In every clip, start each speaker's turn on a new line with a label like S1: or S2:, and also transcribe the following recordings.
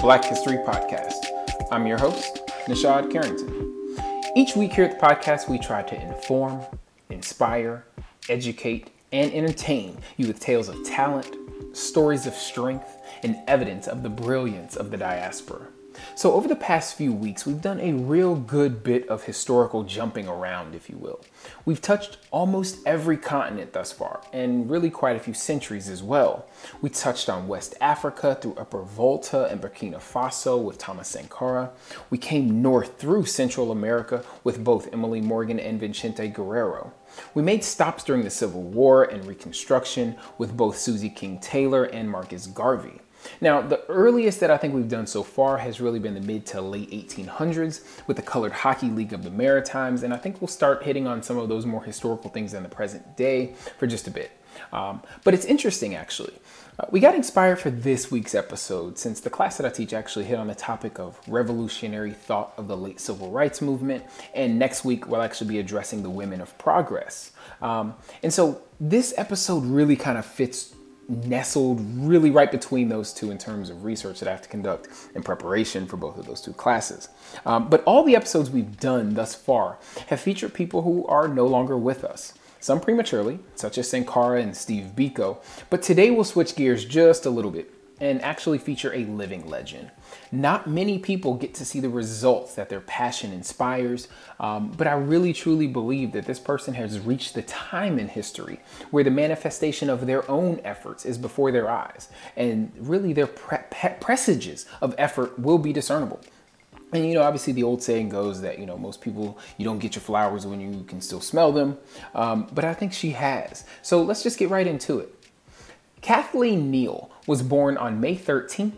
S1: Black History Podcast. I'm your host, Nishad Carrington. Each week here at the podcast, we try to inform, inspire, educate, and entertain you with tales of talent, stories of strength, and evidence of the brilliance of the diaspora. So over the past few weeks, we've done a real good bit of historical jumping around, if you will. We've touched almost every continent thus far, and really quite a few centuries as well. We touched on West Africa through Upper Volta and Burkina Faso with Thomas Sankara. We came north through Central America with both Emily Morgan and Vicente Guerrero. We made stops during the Civil War and Reconstruction with both Susie King Taylor and Marcus Garvey. Now, the earliest that I think we've done so far has really been the mid to late 1800s with the Colored Hockey League of the Maritimes, and I think we'll start hitting on some of those more historical things in the present day for just a bit. But it's interesting, actually. We got inspired for this week's episode since the class that I teach actually hit on the topic of revolutionary thought of the late civil rights movement, and next week we'll actually be addressing the women of progress. And so this episode really kind of fits nestled really right between those two in terms of research that I have to conduct in preparation for both of those two classes. But all the episodes we've done thus far have featured people who are no longer with us. Some prematurely, such as Sankara and Steve Biko, but today we'll switch gears just a little bit and actually feature a living legend. Not many people get to see the results that their passion inspires, but I really truly believe that this person has reached the time in history where the manifestation of their own efforts is before their eyes, and really their presages of effort will be discernible. And, obviously the old saying goes that, most people, you don't get your flowers when you can still smell them, but I think she has. So let's just get right into it. Kathleen Neal was born on May 13th,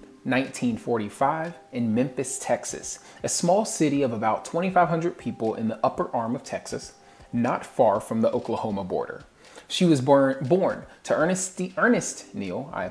S1: 1945 in Memphis, Texas, a small city of about 2,500 people in the upper arm of Texas, not far from the Oklahoma border. She was born to Ernest Neal.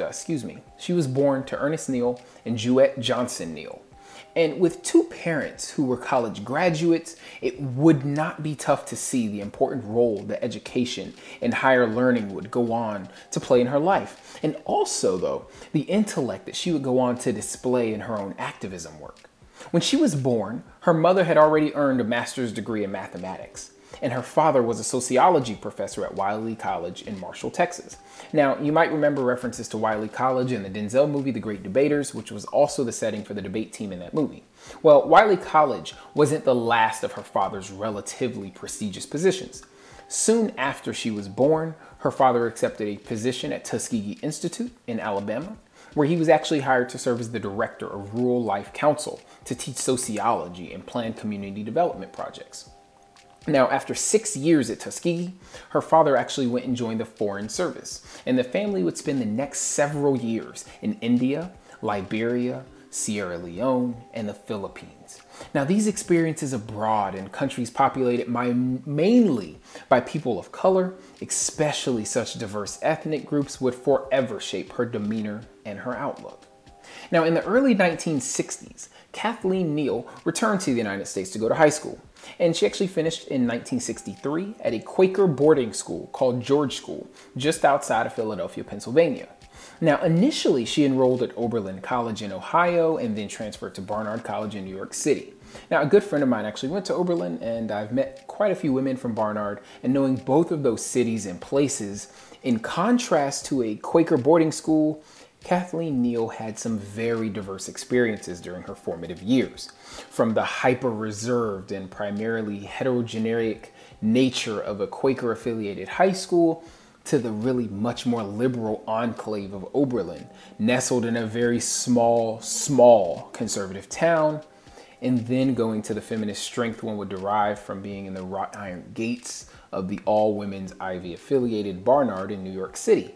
S1: She was born to Ernest Neal and Jewett Johnson Neal. And with two parents who were college graduates, it would not be tough to see the important role that education and higher learning would go on to play in her life. And also, though, the intellect that she would go on to display in her own activism work. When she was born, her mother had already earned a master's degree in mathematics, and her father was a sociology professor at Wiley College in Marshall, Texas. Now, you might remember references to Wiley College in the Denzel movie, The Great Debaters, which was also the setting for the debate team in that movie. Well, Wiley College wasn't the last of her father's relatively prestigious positions. Soon after she was born, her father accepted a position at Tuskegee Institute in Alabama, where he was actually hired to serve as the director of Rural Life Council to teach sociology and plan community development projects. Now, after 6 years at Tuskegee, her father actually went and joined the Foreign Service, and the family would spend the next several years in India, Liberia, Sierra Leone, and the Philippines. Now, these experiences abroad in countries populated mainly by people of color, especially such diverse ethnic groups, would forever shape her demeanor and her outlook. Now, in the early 1960s, Kathleen Neal returned to the United States to go to high school, and she actually finished in 1963 at a Quaker boarding school called George School, just outside of Philadelphia, Pennsylvania. Now, initially, she enrolled at Oberlin College in Ohio and then transferred to Barnard College in New York City. Now, a good friend of mine actually went to Oberlin, and I've met quite a few women from Barnard, and knowing both of those cities and places, in contrast to a Quaker boarding school, Kathleen Neal had some very diverse experiences during her formative years. From the hyper-reserved and primarily heterogeneous nature of a Quaker-affiliated high school to the really much more liberal enclave of Oberlin, nestled in a very small conservative town, and then going to the feminist strength one would derive from being in the wrought iron gates of the all-women's Ivy-affiliated Barnard in New York City.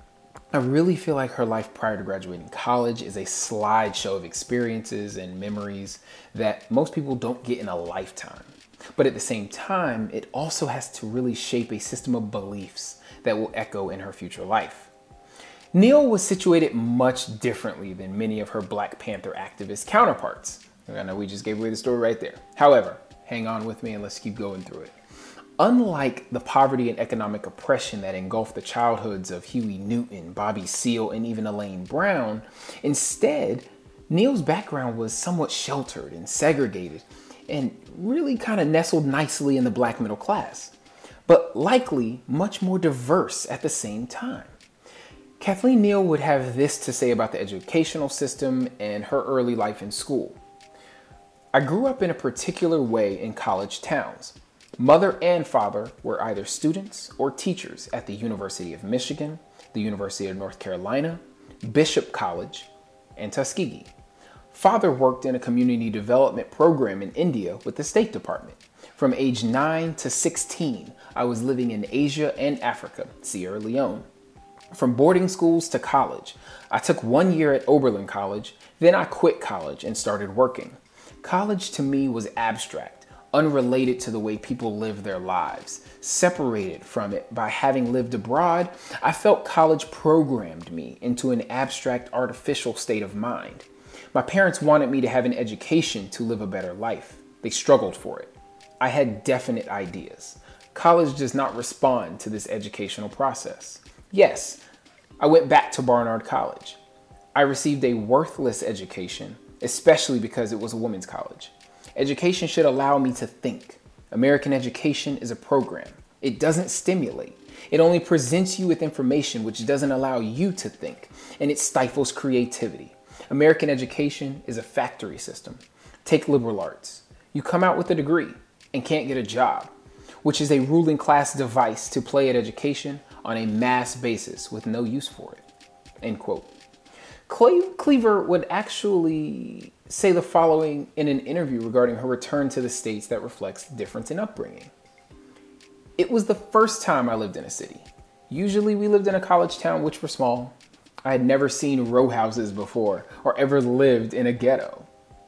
S1: I really feel like her life prior to graduating college is a slideshow of experiences and memories that most people don't get in a lifetime. But at the same time, it also has to really shape a system of beliefs that will echo in her future life. Neal was situated much differently than many of her Black Panther activist counterparts. I know we just gave away the story right there. However, hang on with me and let's keep going through it. Unlike the poverty and economic oppression that engulfed the childhoods of Huey Newton, Bobby Seale, and even Elaine Brown, instead, Neal's background was somewhat sheltered and segregated and really kind of nestled nicely in the black middle class, but likely much more diverse at the same time. Kathleen Neal would have this to say about the educational system and her early life in school. I grew up in a particular way in college towns. Mother and father were either students or teachers at the University of Michigan, the University of North Carolina, Bishop College, and Tuskegee. Father worked in a community development program in India with the State Department. From age 9 to 16, I was living in Asia and Africa, Sierra Leone. From boarding schools to college, I took 1 year at Oberlin College, then I quit college and started working. College to me was abstract, unrelated to the way people live their lives. Separated from it by having lived abroad, I felt college programmed me into an abstract, artificial state of mind. My parents wanted me to have an education to live a better life. They struggled for it. I had definite ideas. College does not respond to this educational process. Yes, I went back to Barnard College. I received a worthless education, especially because it was a women's college. Education should allow me to think. American education is a program. It doesn't stimulate. It only presents you with information which doesn't allow you to think, and it stifles creativity. American education is a factory system. Take liberal arts. You come out with a degree and can't get a job, which is a ruling class device to play at education on a mass basis with no use for it. End quote. Cleaver would actually say the following in an interview regarding her return to the States that reflects difference in upbringing. It was the first time I lived in a city. Usually we lived in a college town which were small. I had never seen row houses before or ever lived in a ghetto.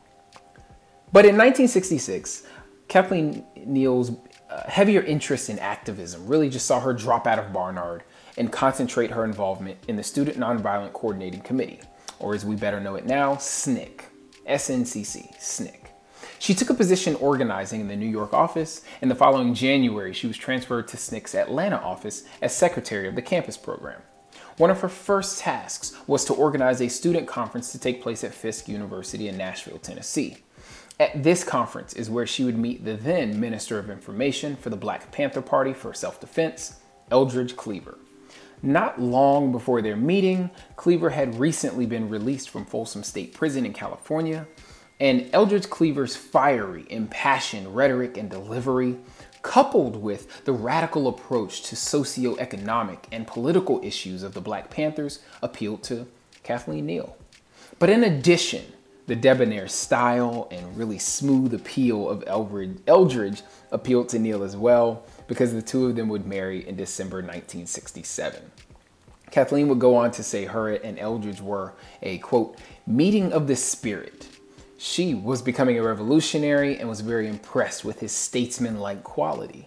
S1: But in 1966, Kathleen Neal's heavier interest in activism really just saw her drop out of Barnard and concentrate her involvement in the Student Nonviolent Coordinating Committee, or as we better know it now, SNCC. SNCC, SNCC. She took a position organizing in the New York office, and the following January, she was transferred to SNCC's Atlanta office as secretary of the campus program. One of her first tasks was to organize a student conference to take place at Fisk University in Nashville, Tennessee. At this conference is where she would meet the then Minister of Information for the Black Panther Party for Self-Defense, Eldridge Cleaver. Not long before their meeting, Cleaver had recently been released from Folsom State Prison in California, and Eldridge Cleaver's fiery, impassioned rhetoric and delivery, coupled with the radical approach to socioeconomic and political issues of the Black Panthers, appealed to Kathleen Neal. But in addition, the debonair style and really smooth appeal of Eldridge appealed to Neal as well, because the two of them would marry in December 1967. Kathleen would go on to say her and Eldridge were a, quote, meeting of the spirit. She was becoming a revolutionary and was very impressed with his statesman-like quality.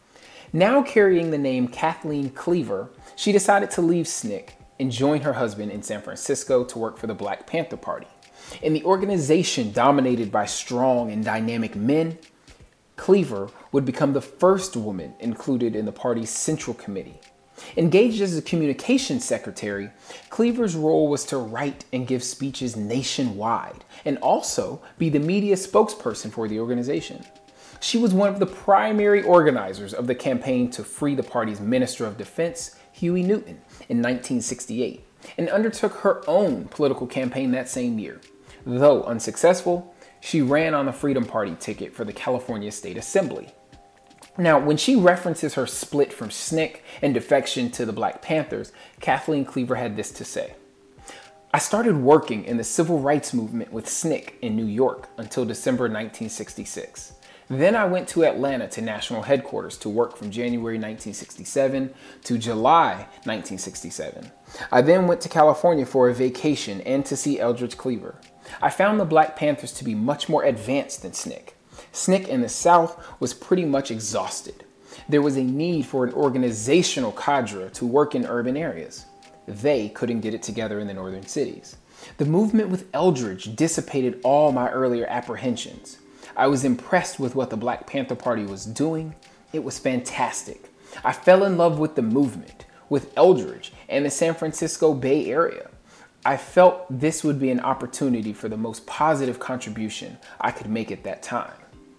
S1: Now carrying the name Kathleen Cleaver, she decided to leave SNCC and join her husband in San Francisco to work for the Black Panther Party. In the organization dominated by strong and dynamic men, Cleaver would become the first woman included in the party's Central Committee. Engaged as a communications secretary, Cleaver's role was to write and give speeches nationwide and also be the media spokesperson for the organization. She was one of the primary organizers of the campaign to free the party's Minister of Defense, Huey Newton, in 1968, and undertook her own political campaign that same year. Though unsuccessful, she ran on the Freedom Party ticket for the California State Assembly. Now, when she references her split from SNCC and defection to the Black Panthers, Kathleen Cleaver had this to say. I started working in the civil rights movement with SNCC in New York until December 1966. Then I went to Atlanta to national headquarters to work from January 1967 to July 1967. I then went to California for a vacation and to see Eldridge Cleaver. I found the Black Panthers to be much more advanced than SNCC. SNCC in the South was pretty much exhausted. There was a need for an organizational cadre to work in urban areas. They couldn't get it together in the northern cities. The movement with Eldridge dissipated all my earlier apprehensions. I was impressed with what the Black Panther Party was doing. It was fantastic. I fell in love with the movement, with Eldridge and the San Francisco Bay Area. I felt this would be an opportunity for the most positive contribution I could make at that time.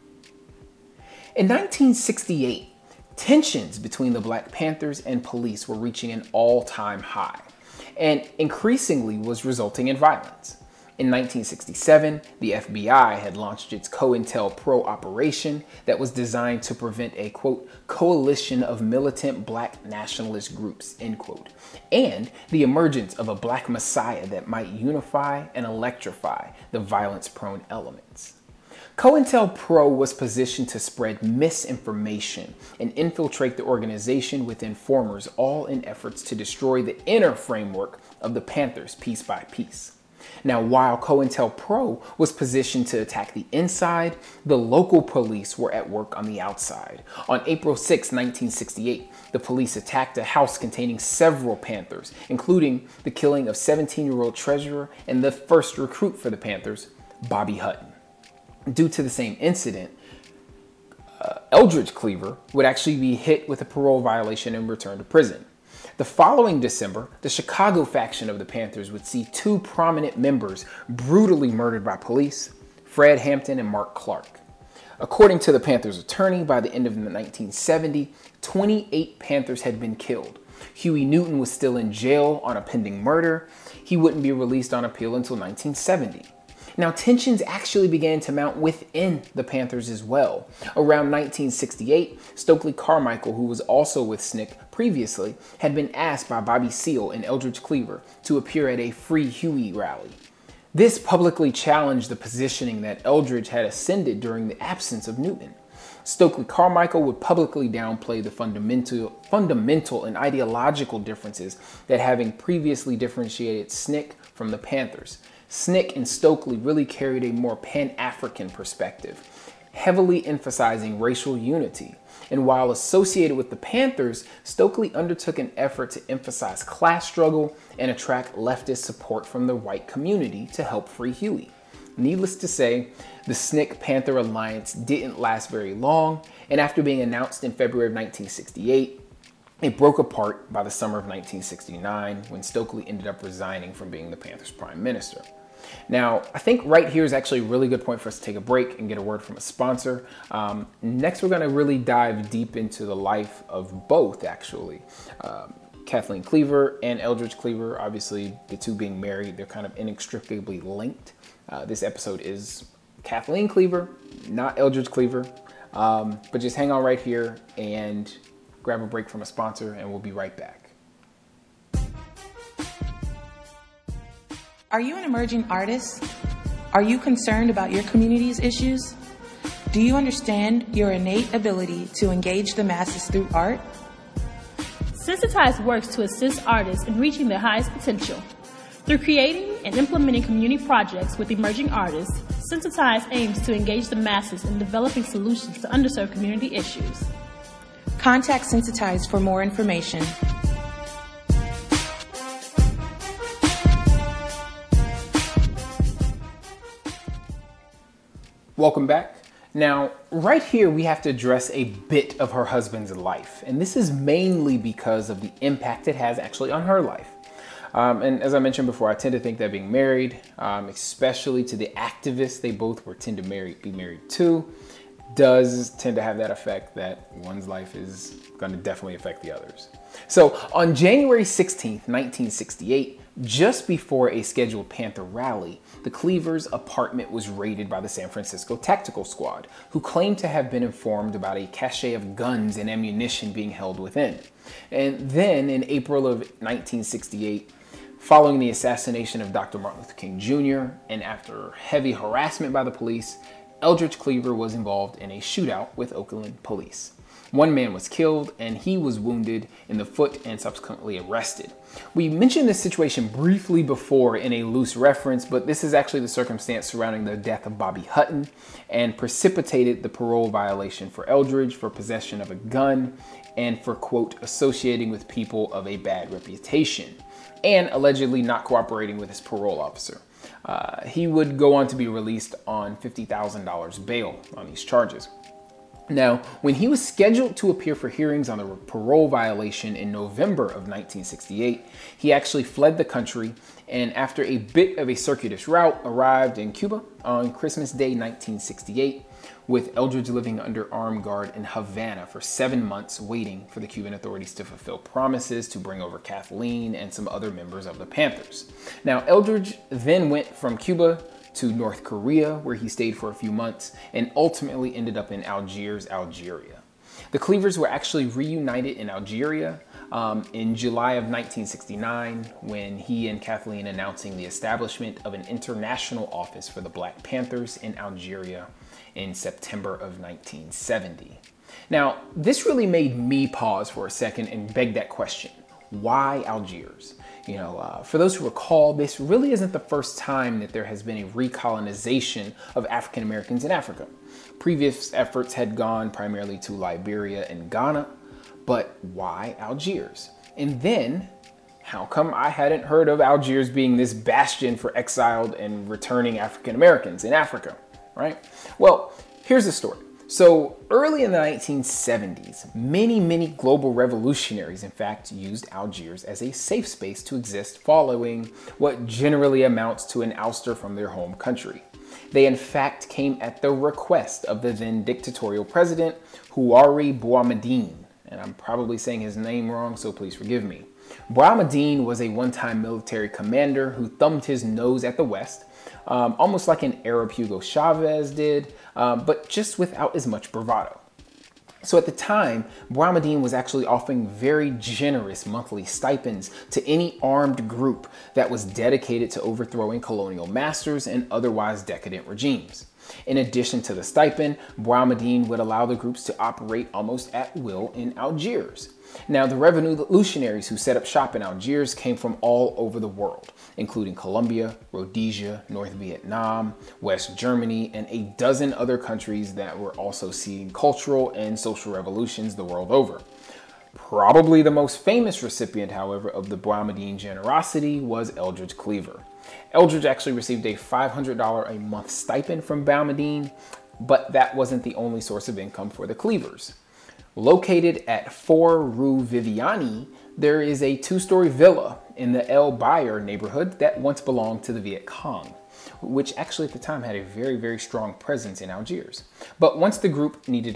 S1: In 1968, tensions between the Black Panthers and police were reaching an all-time high, and increasingly was resulting in violence. In 1967, the FBI had launched its COINTELPRO operation that was designed to prevent a, quote, coalition of militant Black nationalist groups, end quote, and the emergence of a Black Messiah that might unify and electrify the violence-prone elements. COINTELPRO was positioned to spread misinformation and infiltrate the organization with informers, all in efforts to destroy the inner framework of the Panthers piece by piece. Now, while COINTELPRO was positioned to attack the inside, the local police were at work on the outside. On April 6, 1968, the police attacked a house containing several Panthers, including the killing of 17-year-old treasurer and the first recruit for the Panthers, Bobby Hutton. Due to the same incident, Eldridge Cleaver would actually be hit with a parole violation and returned to prison. The following December, the Chicago faction of the Panthers would see two prominent members brutally murdered by police, Fred Hampton and Mark Clark. According to the Panthers' attorney, by the end of 1970, 28 Panthers had been killed. Huey Newton was still in jail on a pending murder. He wouldn't be released on appeal until 1970. Now, tensions actually began to mount within the Panthers as well. Around 1968, Stokely Carmichael, who was also with SNCC previously, had been asked by Bobby Seale and Eldridge Cleaver to appear at a Free Huey rally. This publicly challenged the positioning that Eldridge had ascended during the absence of Newton. Stokely Carmichael would publicly downplay the fundamental and ideological differences that having previously differentiated SNCC from the Panthers. SNCC and Stokely really carried a more Pan-African perspective, heavily emphasizing racial unity. And while associated with the Panthers, Stokely undertook an effort to emphasize class struggle and attract leftist support from the white community to help free Huey. Needless to say, the SNCC-Panther alliance didn't last very long, and after being announced in February of 1968, it broke apart by the summer of 1969 when Stokely ended up resigning from being the Panthers' prime minister. Now, I think right here is actually a really good point for us to take a break and get a word from a sponsor. Next, we're going to really dive deep into the life of both, actually. Kathleen Cleaver and Eldridge Cleaver, obviously the two being married, they're kind of inextricably linked. This episode is Kathleen Cleaver, not Eldridge Cleaver. But just hang on right here and grab a break from a sponsor, and we'll be right back.
S2: Are you an emerging artist? Are you concerned about your community's issues? Do you understand your innate ability to engage the masses through art?
S3: Sensitize works to assist artists in reaching their highest potential. Through creating and implementing community projects with emerging artists, Sensitize aims to engage the masses in developing solutions to underserved community issues.
S2: Contact Sensitize for more information.
S1: Welcome back. Now, right here, we have to address a bit of her husband's life, and this is mainly because of the impact it has actually on her life. And as I mentioned before, I tend to think that being married, especially to the activists they both tend to be married to, does tend to have that effect that one's life is going to definitely affect the others. So on January 16th, 1968, just before a scheduled Panther rally, the Cleavers' apartment was raided by the San Francisco Tactical Squad, who claimed to have been informed about a cache of guns and ammunition being held within. And then in April of 1968, following the assassination of Dr. Martin Luther King Jr., and after heavy harassment by the police, Eldridge Cleaver was involved in a shootout with Oakland police. One man was killed and he was wounded in the foot and subsequently arrested. We mentioned this situation briefly before in a loose reference, but this is actually the circumstance surrounding the death of Bobby Hutton and precipitated the parole violation for Eldridge for possession of a gun and for, quote, associating with people of a bad reputation, and allegedly not cooperating with his parole officer. He would go on to be released on $50,000 bail on these charges. Now, when he was scheduled to appear for hearings on the parole violation in November of 1968, he actually fled the country and after a bit of a circuitous route arrived in Cuba on Christmas Day 1968, with Eldredge living under armed guard in Havana for 7 months waiting for the Cuban authorities to fulfill promises to bring over Kathleen and some other members of the Panthers. Now, Eldredge then went from Cuba to North Korea, where he stayed for a few months and ultimately ended up in Algiers, Algeria. The Cleavers were actually reunited in Algeria in July of 1969 when he and Kathleen announcing the establishment of an international office for the Black Panthers in Algeria in September of 1970. Now, this really made me pause for a second and beg that question. Why Algiers? For those who recall, this really isn't the first time that there has been a recolonization of African Americans in Africa. Previous efforts had gone primarily to Liberia and Ghana, but why Algiers? And then, how come I hadn't heard of Algiers being this bastion for exiled and returning African Americans in Africa, right? Well, here's the story. So early in the 1970s, many global revolutionaries, in fact, used Algiers as a safe space to exist following what generally amounts to an ouster from their home country. They, in fact, came at the request of the then dictatorial president, Houari Boumediene, and I'm probably saying his name wrong, so please forgive me. Boumediene was a one-time military commander who thumbed his nose at the West, almost like an Arab Hugo Chavez did, but just without as much bravado. So at the time, Boumediene was actually offering very generous monthly stipends to any armed group that was dedicated to overthrowing colonial masters and otherwise decadent regimes. In addition to the stipend, Boumediene would allow the groups to operate almost at will in Algiers. Now, the revolutionaries who set up shop in Algiers came from all over the world, including Colombia, Rhodesia, North Vietnam, West Germany, and a dozen other countries that were also seeing cultural and social revolutions the world over. Probably the most famous recipient, however, of the Boumediene generosity was Eldredge Cleaver. Eldredge actually received a $500 a month stipend from Boumediene, but that wasn't the only source of income for the Cleavers. Located at 4 Rue Viviani, there is a 2-story villa in the El Bayer neighborhood that once belonged to the Viet Cong, which actually at the time had a very strong presence in Algiers. But once the group needed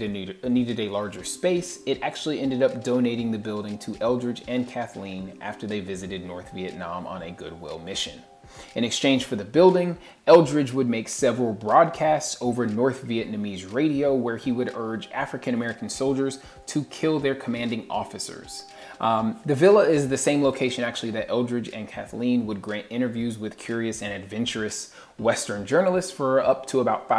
S1: a larger space, it actually ended up donating the building to Eldredge and Kathleen after they visited North Vietnam on a goodwill mission. In exchange for the building, Eldredge would make several broadcasts over North Vietnamese radio where he would urge African American soldiers to kill their commanding officers. The villa is the same location actually that Eldredge and Kathleen would grant interviews with curious and adventurous Western journalists for up to about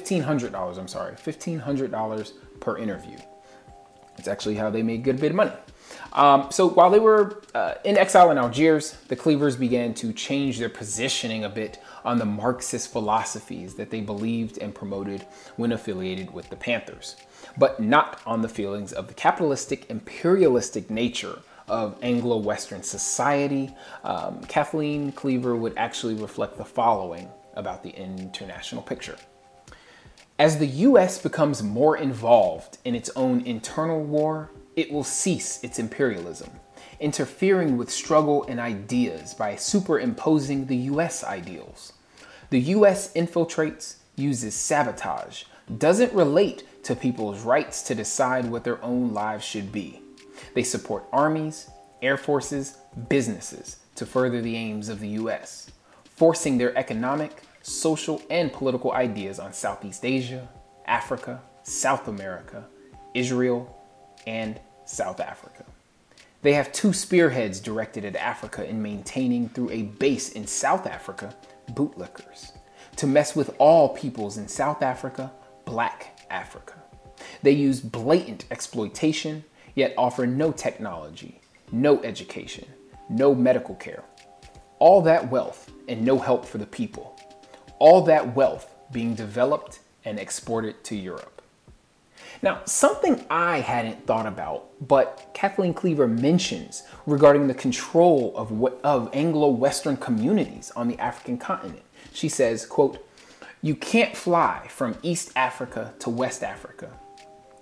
S1: $1,500 per interview. It's actually how they made a good bit of money. So while they were in exile in Algiers, the Cleavers began to change their positioning a bit on the Marxist philosophies that they believed and promoted when affiliated with the Panthers, but not on the feelings of the capitalistic, imperialistic nature of Anglo-Western society. Kathleen Cleaver would actually reflect the following about the international picture. As the U.S. becomes more involved in its own internal war, it will cease its imperialism, interfering with struggle and ideas by superimposing the U.S. ideals. The U.S. infiltrates, uses sabotage, doesn't relate to people's rights to decide what their own lives should be. They support armies, air forces, businesses to further the aims of the U.S., forcing their economic, social, and political ideas on Southeast Asia, Africa, South America, Israel, and South Africa. They have 2 spearheads directed at Africa in maintaining through a base in South Africa, bootlickers, to mess with all peoples in South Africa, Black Africa. They use blatant exploitation, yet offer no technology, no education, no medical care. All that wealth and no help for the people. All that wealth being developed and exported to Europe. Now, something I hadn't thought about, but Kathleen Cleaver mentions regarding the control of Anglo-Western communities on the African continent. She says, quote, "You can't fly from East Africa to West Africa.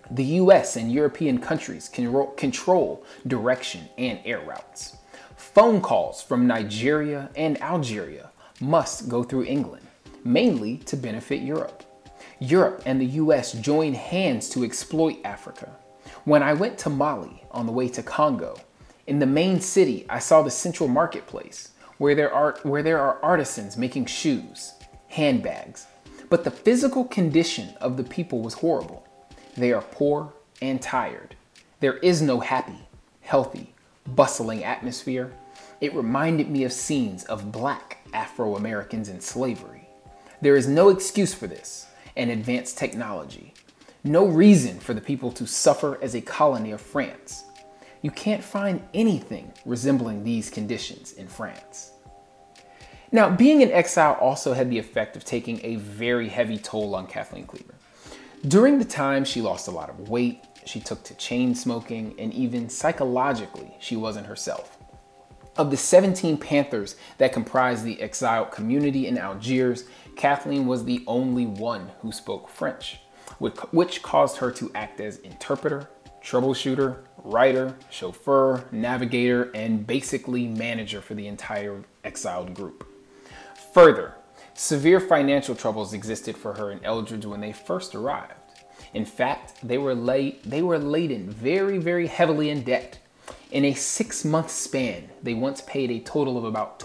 S1: The US and European countries can control direction and air routes. Phone calls from Nigeria and Algeria must go through England, mainly to benefit Europe. Europe and the US join hands to exploit Africa. When I went to Mali on the way to Congo, in the main city, I saw the central marketplace where there are artisans making shoes, handbags. But the physical condition of the people was horrible. They are poor and tired. There is no happy, healthy, bustling atmosphere. It reminded me of scenes of black Afro-Americans in slavery. There is no excuse for this and advanced technology. No reason for the people to suffer as a colony of France. You can't find anything resembling these conditions in France. Now, being in exile also had the effect of taking a very heavy toll on Kathleen Cleaver. During the time, she lost a lot of weight, she took to chain smoking, and even psychologically, she wasn't herself. Of the 17 Panthers that comprised the exiled community in Algiers, Kathleen was the only one who spoke French, which caused her to act as interpreter, troubleshooter, writer, chauffeur, navigator, and basically manager for the entire exiled group. Further, severe financial troubles existed for her and Eldridge when they first arrived. In fact, they were laden very, very heavily in debt. In a 6-month span, they once paid a total of about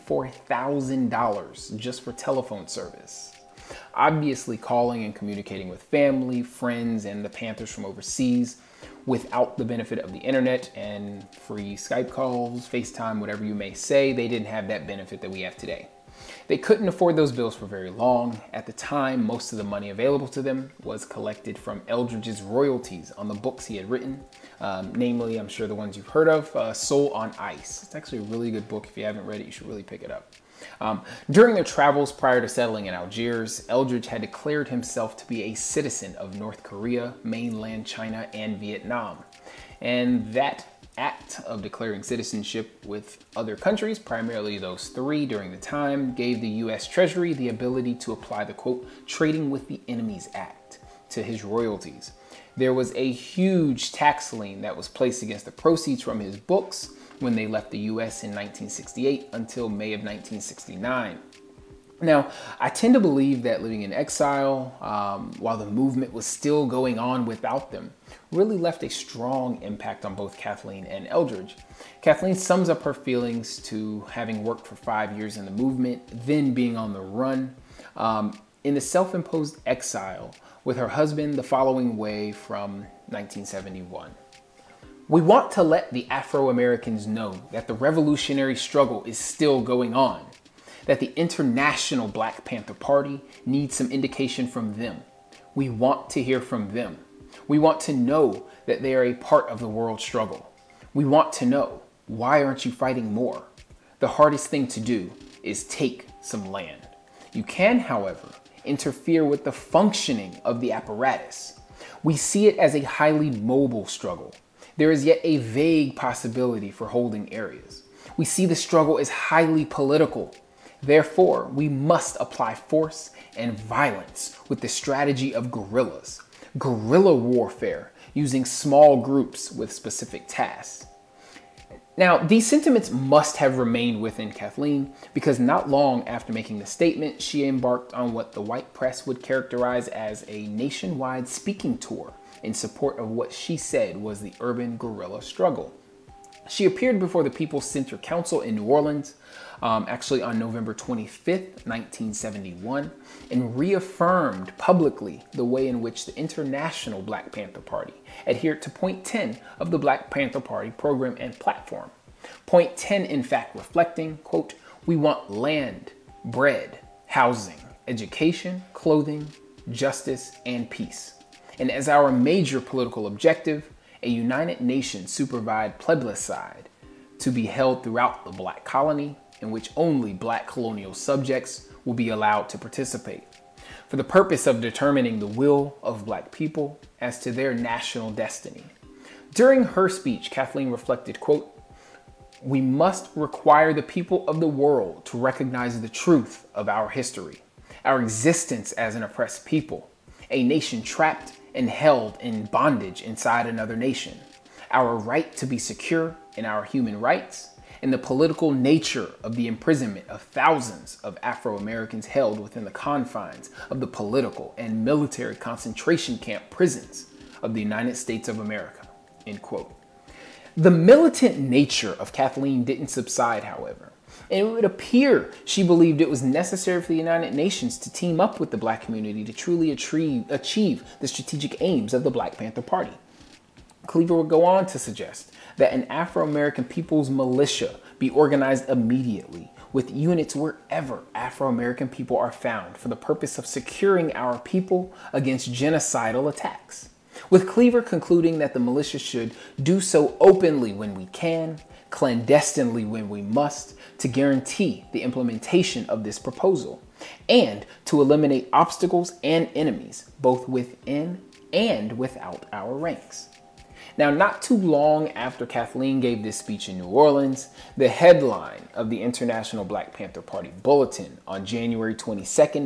S1: $24,000 just for telephone service. Obviously, calling and communicating with family, friends, and the Panthers from overseas without the benefit of the internet and free Skype calls, FaceTime, whatever you may say, they didn't have that benefit that we have today. They couldn't afford those bills for very long. At the time, most of the money available to them was collected from Eldridge's royalties on the books he had written, namely, I'm sure the ones you've heard of, Soul on Ice. It's actually a really good book. If you haven't read it, you should really pick it up. During their travels prior to settling in Algiers, Eldridge had declared himself to be a citizen of North Korea, mainland China, and Vietnam. And that act of declaring citizenship with other countries, primarily those three during the time, gave the U.S. Treasury the ability to apply the, quote, Trading with the Enemies Act to his royalties. There was a huge tax lien that was placed against the proceeds from his books when they left the U.S. in 1968 until May of 1969. Now, I tend to believe that living in exile, while the movement was still going on without them, really left a strong impact on both Kathleen and Eldridge. Kathleen sums up her feelings to having worked for 5 years in the movement, then being on the run, in the self-imposed exile with her husband the following way from 1971. We want to let the Afro-Americans know that the revolutionary struggle is still going on, that the International Black Panther Party needs some indication from them. We want to hear from them. We want to know that they are a part of the world struggle. We want to know, why aren't you fighting more? The hardest thing to do is take some land. You can, however, interfere with the functioning of the apparatus. We see it as a highly mobile struggle. There is yet a vague possibility for holding areas. We see the struggle as highly political. Therefore, we must apply force and violence with the strategy of guerrillas. Guerrilla warfare using small groups with specific tasks. Now, these sentiments must have remained within Kathleen because not long after making the statement, she embarked on what the white press would characterize as a nationwide speaking tour in support of what she said was the urban guerrilla struggle. She appeared before the People's Center Council in New Orleans, actually on November 25th, 1971, and reaffirmed publicly the way in which the International Black Panther Party adhered to Point 10 of the Black Panther Party program and platform. Point 10, in fact, reflecting, quote, we want land, bread, housing, education, clothing, justice, and peace. And as our major political objective, a United Nations supervised plebiscite to be held throughout the Black colony, in which only Black colonial subjects will be allowed to participate, for the purpose of determining the will of Black people as to their national destiny. During her speech, Kathleen reflected, quote, we must require the people of the world to recognize the truth of our history, our existence as an oppressed people, a nation trapped and held in bondage inside another nation, our right to be secure in our human rights, and the political nature of the imprisonment of thousands of Afro-Americans held within the confines of the political and military concentration camp prisons of the United States of America, end quote. The militant nature of Kathleen didn't subside, however, and it would appear she believed it was necessary for the United Nations to team up with the Black community to truly achieve the strategic aims of the Black Panther Party. Cleaver would go on to suggest that an Afro-American People's Militia be organized immediately with units wherever Afro-American people are found for the purpose of securing our people against genocidal attacks, with Cleaver concluding that the militia should do so openly when we can, clandestinely when we must, to guarantee the implementation of this proposal, and to eliminate obstacles and enemies both within and without our ranks. Now, not too long after Kathleen gave this speech in New Orleans, the headline of the International Black Panther Party Bulletin on January 22,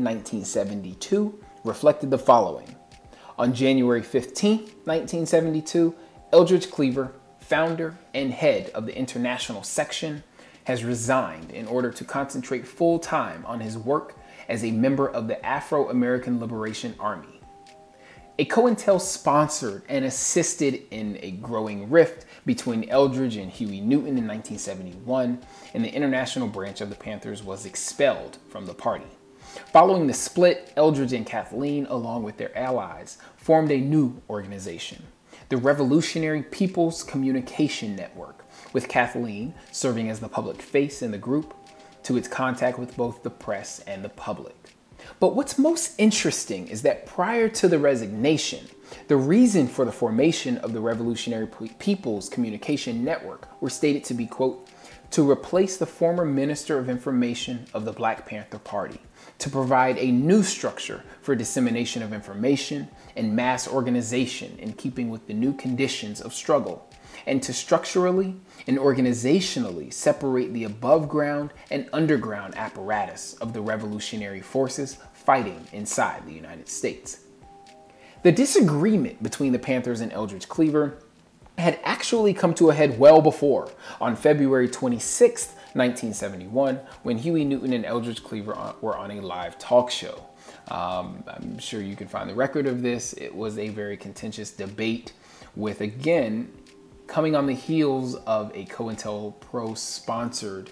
S1: 1972, reflected the following. On January 15, 1972, Eldridge Cleaver, founder and head of the international section, has resigned in order to concentrate full-time on his work as a member of the Afro-American Liberation Army. A COINTEL sponsored and assisted in a growing rift between Eldridge and Huey Newton in 1971, and the international branch of the Panthers was expelled from the party. Following the split, Eldridge and Kathleen, along with their allies, formed a new organization, the Revolutionary People's Communication Network, with Kathleen serving as the public face in the group to its contact with both the press and the public. But what's most interesting is that prior to the resignation, the reason for the formation of the Revolutionary People's Communication Network were stated to be, quote, to replace the former Minister of Information of the Black Panther Party, to provide a new structure for dissemination of information and mass organization in keeping with the new conditions of struggle, and to structurally and organizationally separate the above ground and underground apparatus of the revolutionary forces fighting inside the United States. The disagreement between the Panthers and Eldridge Cleaver had actually come to a head well before, on February 26, 1971, when Huey Newton and Eldridge Cleaver were on a live talk show. I'm sure you can find the record of this. It was a very contentious debate with, again, coming on the heels of a COINTELPRO sponsored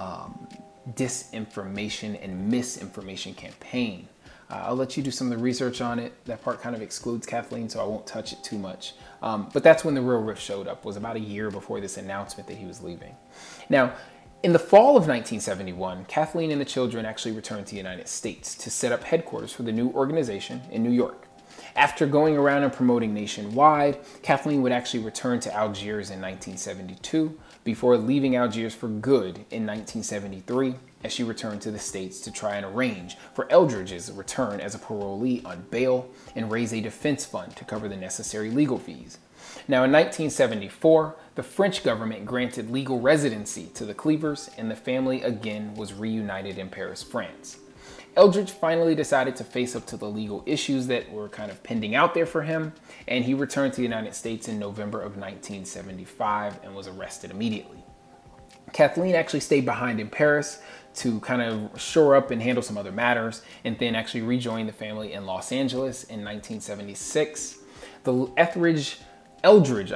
S1: disinformation and misinformation campaign. I'll let you do some of the research on it. That part kind of excludes Kathleen, so I won't touch it too much. But that's when the real rift showed up, was about a year before this announcement that he was leaving. Now, in the fall of 1971, Kathleen and the children actually returned to the United States to set up headquarters for the new organization in New York. After going around and promoting nationwide, Kathleen would actually return to Algiers in 1972 before leaving Algiers for good in 1973 as she returned to the States to try and arrange for Eldridge's return as a parolee on bail and raise a defense fund to cover the necessary legal fees. Now, in 1974, the French government granted legal residency to the Cleavers, and the family again was reunited in Paris, France. Eldridge finally decided to face up to the legal issues that were kind of pending out there for him, and he returned to the United States in November of 1975 and was arrested immediately. Kathleen actually stayed behind in Paris to kind of shore up and handle some other matters, and then actually rejoined the family in Los Angeles in 1976. The Eldridge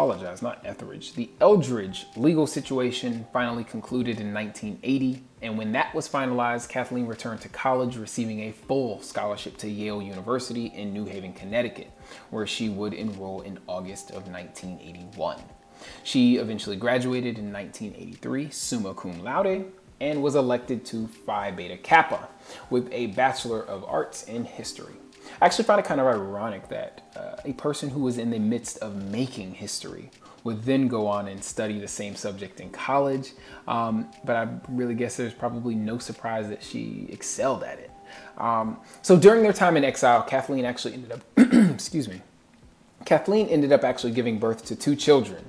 S1: legal situation finally concluded in 1980, and when that was finalized, Kathleen returned to college, receiving a full scholarship to Yale University in New Haven, Connecticut, where she would enroll in August of 1981. She eventually graduated in 1983, summa cum laude, and was elected to Phi Beta Kappa with a Bachelor of Arts in History. I actually find it kind of ironic that a person who was in the midst of making history would then go on and study the same subject in college, but I really guess there's probably no surprise that she excelled at it. So during their time in exile, Kathleen actually ended up, Kathleen ended up actually giving birth to two children,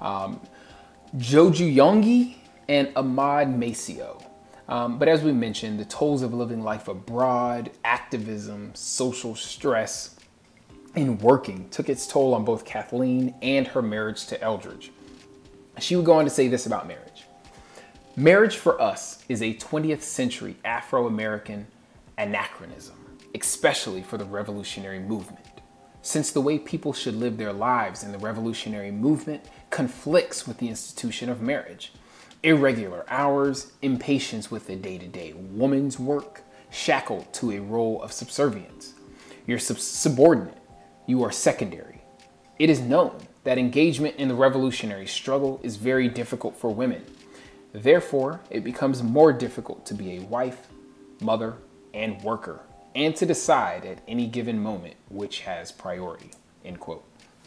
S1: Joju Yongi and Ahmad Maceo. But as we mentioned, the tolls of living life abroad, activism, social stress, in working took its toll on both Kathleen and her marriage to Eldridge. She would go on to say this about marriage. Marriage for us is a 20th century Afro-American anachronism, especially for the revolutionary movement, since the way people should live their lives in the revolutionary movement conflicts with the institution of marriage. Irregular hours, impatience with the day-to-day woman's work, shackled to a role of subservience. You're subordinate. You are secondary. It is known that engagement in the revolutionary struggle is very difficult for women. Therefore, it becomes more difficult to be a wife, mother, and worker, and to decide at any given moment which has priority, end quote.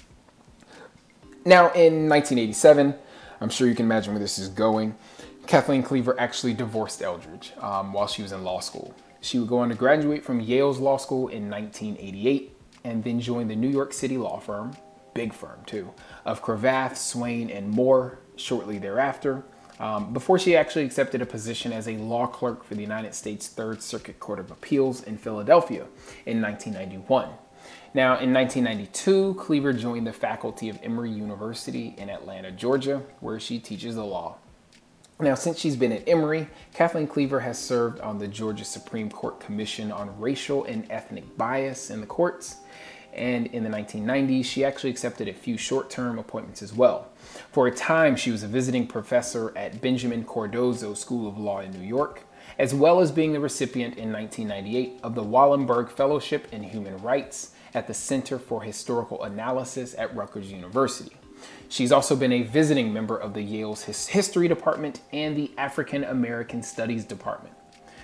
S1: Now, in 1987, I'm sure you can imagine where this is going, Kathleen Cleaver actually divorced Eldridge while she was in law school. She would go on to graduate from Yale's law school in 1988 and then join the New York City law firm, big firm too, of Cravath, Swaine, and Moore shortly thereafter, before she actually accepted a position as a law clerk for the United States Third Circuit Court of Appeals in Philadelphia in 1991. Now, in 1992, Cleaver joined the faculty of Emory University in Atlanta, Georgia, where she teaches the law. Now, since she's been at Emory, Kathleen Cleaver has served on the Georgia Supreme Court Commission on Racial and Ethnic Bias in the courts. And in the 1990s, she actually accepted a few short-term appointments as well. For a time, she was a visiting professor at Benjamin Cardozo School of Law in New York, as well as being the recipient in 1998 of the Wallenberg Fellowship in Human Rights at the Center for Historical Analysis at Rutgers University. She's also been a visiting member of the Yale's History Department and the African American Studies Department.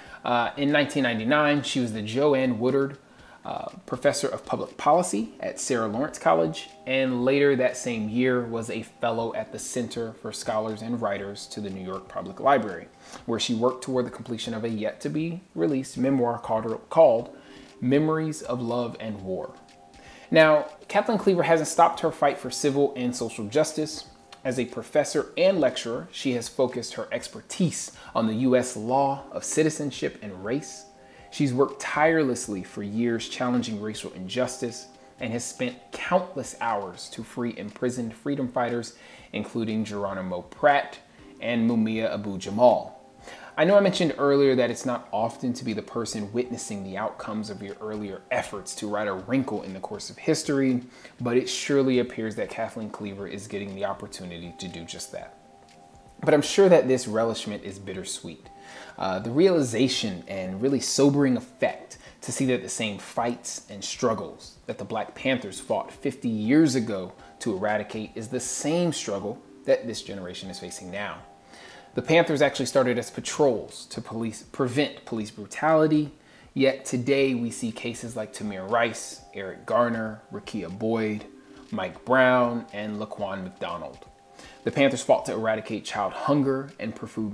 S1: In 1999, she was the Joanne Woodard Professor of Public Policy at Sarah Lawrence College, and later that same year was a fellow at the Center for Scholars and Writers to the New York Public Library, where she worked toward the completion of a yet-to-be-released memoir called Memories of Love and War. Now, Kathleen Cleaver hasn't stopped her fight for civil and social justice. As a professor and lecturer, she has focused her expertise on the U.S. law of citizenship and race. She's worked tirelessly for years challenging racial injustice and has spent countless hours to free imprisoned freedom fighters, including Geronimo Pratt and Mumia Abu-Jamal. I know I mentioned earlier that it's not often to be the person witnessing the outcomes of your earlier efforts to write a wrinkle in the course of history, but it surely appears that Kathleen Cleaver is getting the opportunity to do just that. But I'm sure that this relishment is bittersweet. The realization and really sobering effect to see that the same fights and struggles that the Black Panthers fought 50 years ago to eradicate is the same struggle that this generation is facing now. The Panthers actually started as patrols to prevent police brutality, yet today we see cases like Tamir Rice, Eric Garner, Rekia Boyd, Mike Brown, and Laquan McDonald. The Panthers fought to eradicate child hunger and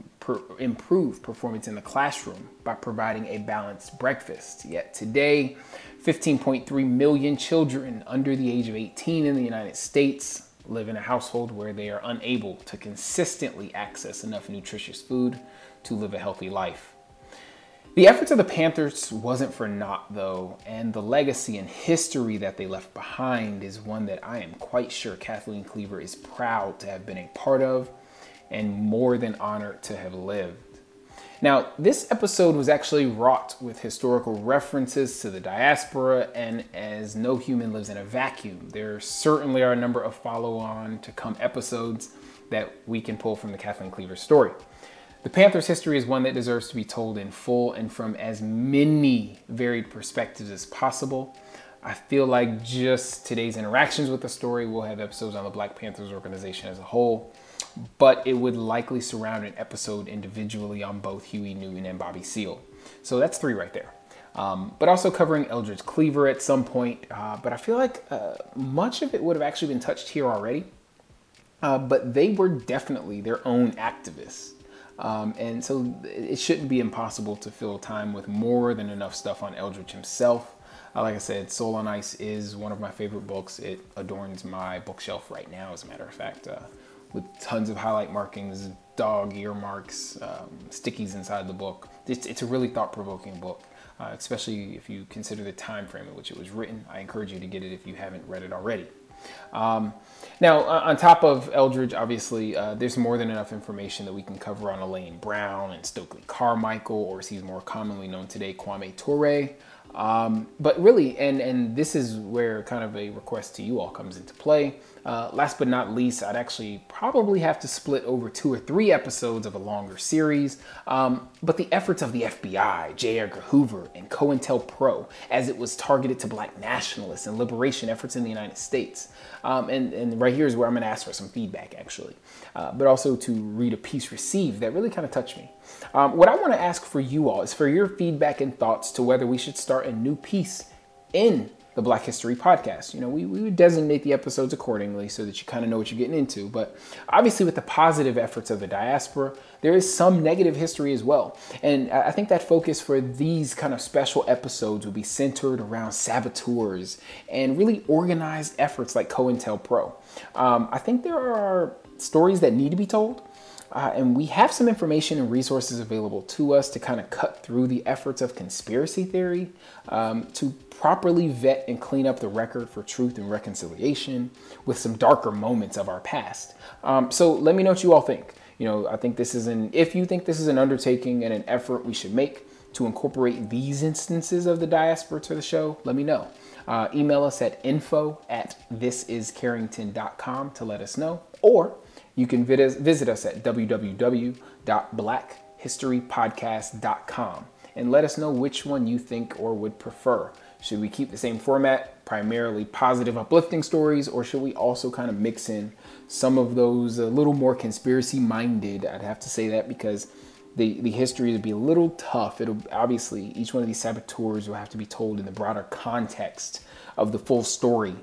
S1: improve performance in the classroom by providing a balanced breakfast. Yet today, 15.3 million children under the age of 18 in the United States live in a household where they are unable to consistently access enough nutritious food to live a healthy life. The efforts of the Panthers wasn't for naught, though, and the legacy and history that they left behind is one that I am quite sure Kathleen Cleaver is proud to have been a part of and more than honored to have lived. Now, this episode was actually wrought with historical references to the diaspora, and as no human lives in a vacuum, there certainly are a number of follow-on to come episodes that we can pull from the Kathleen Cleaver story. The Panthers' history is one that deserves to be told in full and from as many varied perspectives as possible. I feel like just today's interactions with the story will have episodes on the Black Panthers organization as a whole, but it would likely surround an episode individually on both Huey Newton and Bobby Seale. So that's 3 right there. But also covering Eldridge Cleaver at some point. But I feel like much of it would have actually been touched here already. But they were definitely their own activists. And so it shouldn't be impossible to fill time with more than enough stuff on Eldridge himself. Like I said, Soul on Ice is one of my favorite books. It adorns my bookshelf right now, as a matter of fact, with tons of highlight markings, dog earmarks, stickies inside the book. It's a really thought-provoking book. especially if you consider the time frame in which it was written. I encourage you to get it if you haven't read it already. Now, on top of Eldridge, obviously, there's more than enough information that we can cover on Elaine Brown and Stokely Carmichael, or as he's more commonly known today, Kwame Ture. But really, and this is where kind of a request to you all comes into play. Last but not least, I'd actually probably have to split over 2 or 3 episodes of a longer series. But the efforts of the FBI, J. Edgar Hoover, and COINTELPRO, as it was targeted to Black nationalists and liberation efforts in the United States. And right here is where I'm going to ask for some feedback, actually, but also to read a piece received that really kind of touched me. What I want to ask for you all is for your feedback and thoughts to whether we should start a new piece in the Black History Podcast. You know, we would designate the episodes accordingly so that you kind of know what you're getting into. But obviously with the positive efforts of the diaspora, there is some negative history as well. And I think that focus for these kind of special episodes will be centered around saboteurs and really organized efforts like COINTELPRO. I think there are stories that need to be told. And we have some information and resources available to us to kind of cut through the efforts of conspiracy theory, to properly vet and clean up the record for truth and reconciliation with some darker moments of our past. So let me know what you all think. You know, I think if you think this is an undertaking and an effort we should make to incorporate these instances of the diaspora to the show, let me know. Email us at info@thisiscarrington.com to let us know, or you can visit us at www.blackhistorypodcast.com and let us know which one you think or would prefer. Should we keep the same format, primarily positive, uplifting stories, or should we also kind of mix in some of those a little more conspiracy minded? I'd have to say that because the history would be a little tough. It'll obviously, each one of these saboteurs will have to be told in the broader context of the full story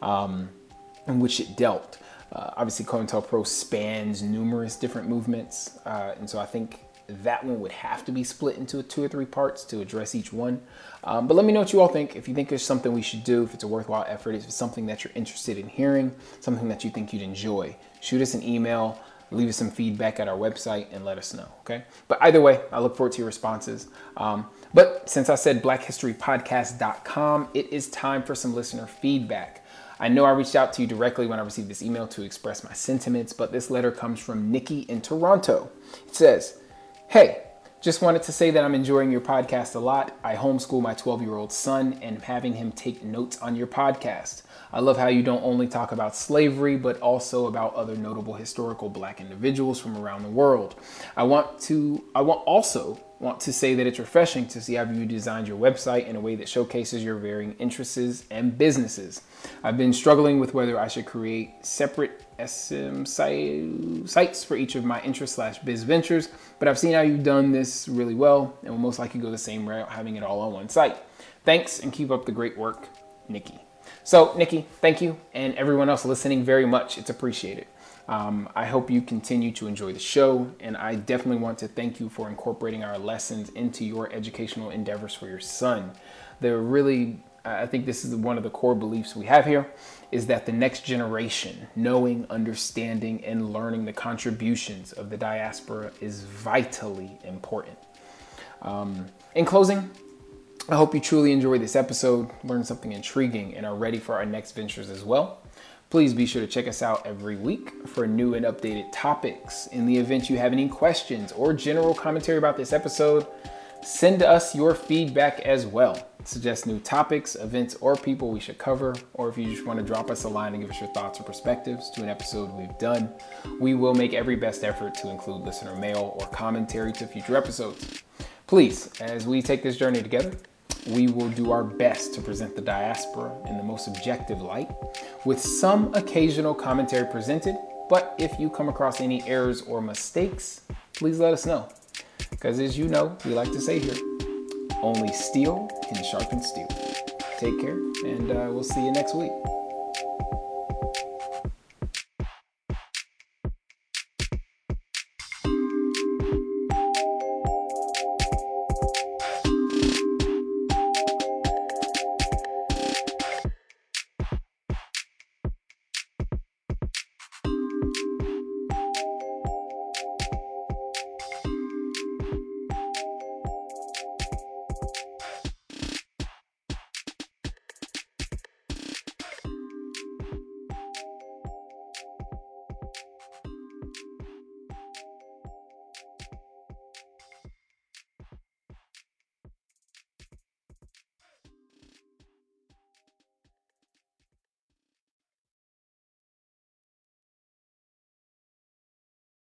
S1: in which it dealt. Obviously, COINTELPRO spans numerous different movements, and so I think that one would have to be split into 2 or 3 parts to address each one. But let me know what you all think. If you think there's something we should do, if it's a worthwhile effort, if it's something that you're interested in hearing, something that you think you'd enjoy, shoot us an email, leave us some feedback at our website, and let us know, okay? But either way, I look forward to your responses. But since I said blackhistorypodcast.com, it is time for some listener feedback. I know I reached out to you directly when I received this email to express my sentiments, but this letter comes from Nikki in Toronto. It says, "Hey, just wanted to say that I'm enjoying your podcast a lot. I homeschool my 12-year-old son and having him take notes on your podcast. I love how you don't only talk about slavery, but also about other notable historical Black individuals from around the world. I also want to say that it's refreshing to see how you designed your website in a way that showcases your varying interests and businesses. I've been struggling with whether I should create separate SM sites for each of my interest/biz ventures, but I've seen how you've done this really well and will most likely go the same route, having it all on one site. Thanks and keep up the great work, Nikki." So, Nikki, thank you, and everyone else listening very much. It's appreciated. I hope you continue to enjoy the show, and I definitely want to thank you for incorporating our lessons into your educational endeavors for your son. I think this is one of the core beliefs we have here, is that the next generation, knowing, understanding, and learning the contributions of the diaspora is vitally important. In closing, I hope you truly enjoyed this episode, learned something intriguing, and are ready for our next ventures as well. Please be sure to check us out every week for new and updated topics. In the event you have any questions or general commentary about this episode, send us your feedback as well. Suggest new topics, events, or people we should cover, or if you just want to drop us a line and give us your thoughts or perspectives to an episode we've done, we will make every best effort to include listener mail or commentary to future episodes. Please, as we take this journey together, we will do our best to present the diaspora in the most objective light, with some occasional commentary presented. But if you come across any errors or mistakes, please let us know. Because as you know, we like to say here, only steel can sharpen steel. Take care, and we'll see you next week.